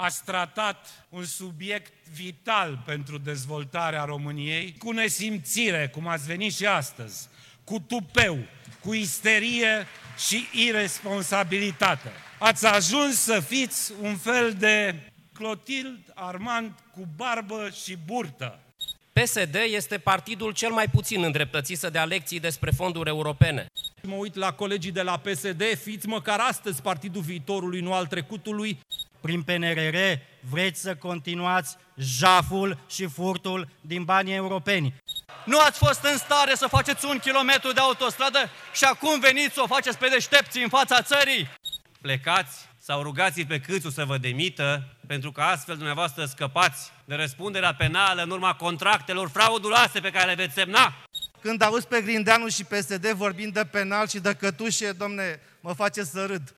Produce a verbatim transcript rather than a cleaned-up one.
Ați tratat un subiect vital pentru dezvoltarea României cu nesimțire, cum ați venit și astăzi, cu tupeu, cu isterie și iresponsabilitate. Ați ajuns să fiți un fel de Clotilde Armand cu barbă și burtă. P S D este partidul cel mai puțin îndreptățit să dea lecții despre fonduri europene. Mă uit la colegii de la P S D, fiți măcar astăzi partidul viitorului, nu al trecutului. Prin P N R R vreți să continuați jaful și furtul din banii europeni. Nu ați fost în stare să faceți un kilometru de autostradă și acum veniți să o faceți pe deștepții în fața țării. Plecați sau rugați-l pe Câțu să vă demită, pentru că astfel dumneavoastră scăpați de răspunderea penală în urma contractelor frauduloase pe care le veți semna. Când auzi pe Grindeanu și P S D vorbind de penal și de cătușe, domne, mă face să râd.